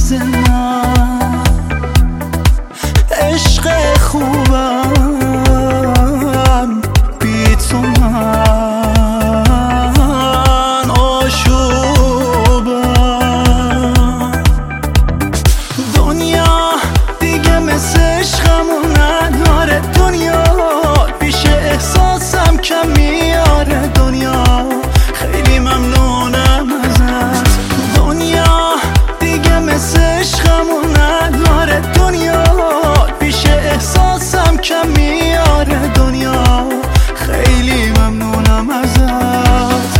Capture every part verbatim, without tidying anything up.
مثل من، عشق خوبم بی تو من آشوبم. دنیا دیگه مثل عشقمون نداره، دنیا پیش احساسم کم میاره. دنیا خیلی ممنونم ازت، دنیا دیگه مثل عشقمون نداره، دنیا پیش احساسم کم میاره. دنیا خیلی ممنونم ازت.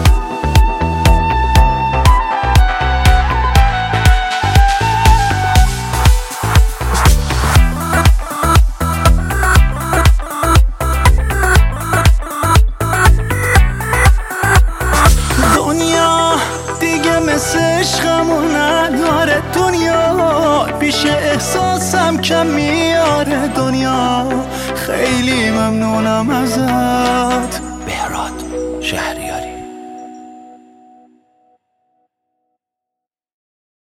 دنیا دیگه مثل عشقمون نداره، دنیا پیش احساسم کم میاره. دنیا خیلی ممنونم ازت. بهراد شهری.